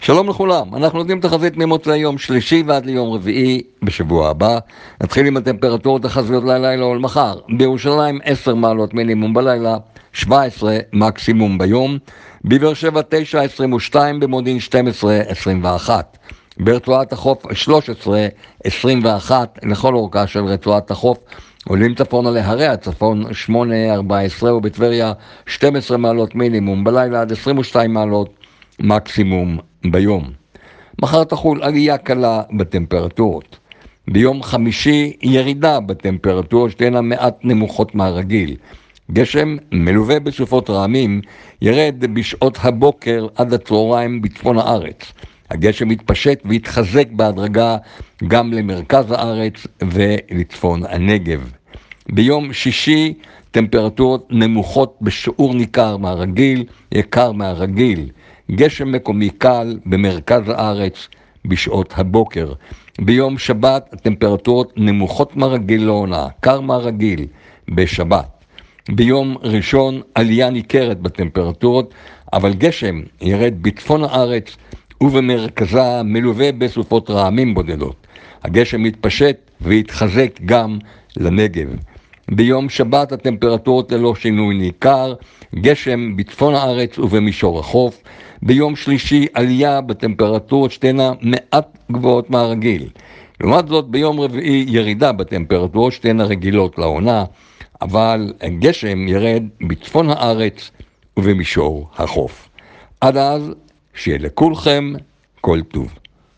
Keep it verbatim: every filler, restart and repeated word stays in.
שלום לכולם, אנחנו נותנים תחזית ממוצאי יום שלישי ועד ליום רביעי בשבוע הבא. נתחיל עם הטמפרטורות החזויות ללילה או למחר. בירושלים עשר מעלות מינימום בלילה, שבע עשרה מקסימום ביום. בבאר שבע תשע עשרים ושתיים, במודיעין שתים עשרה עשרים ואחת. ברצועת החוף שלוש עשרה עשרים ואחת לכל אורכה של רצועת החוף. עולים צפונה להרי הצפון שמונה ארבע עשרה, ובטבריה שתים עשרה מעלות מינימום בלילה עד עשרים ושתיים מעלות מקסימום ביום. מחר תחול עלייה קלה בטמפרטורות. ביום חמישי ירידה בטמפרטורות שתהיינה מעט נמוכות מהרגיל. גשם מלווה בסופות רעמים ירד בשעות הבוקר עד הצהריים בצפון הארץ. הגשם יתפשט ויתחזק בהדרגה גם למרכז הארץ ולצפון הנגב. ביום שישי טמפרטורות נמוכות בשיעור ניכר מהרגיל, יקר מהרגיל. גשם מקומי קל במרכז הארץ בשעות הבוקר. ביום שבת הטמפרטורות נמוכות מהרגיל לעונה, קר מהרגיל בשבת. ביום ראשון עלייה ניכרת בטמפרטורות, אבל גשם ירד בצפון הארץ ובמרכזה מלווה בסופות רעמים בודדות. הגשם יתפשט ויתחזק גם לנגב. ביום שבת הטמפרטורות ללא שינוי ניכר, גשם בצפון הארץ ובמישור החוף. ביום שלישי עלייה בטמפרטורות שתהיינה מעט גבוהות מהרגיל. לעומת זאת ביום רביעי ירידה בטמפרטורות שתהיינה רגילות לעונה, אבל גשם ירד בצפון הארץ ובמישור החוף. עד אז שיהיה לכולכם כל טוב.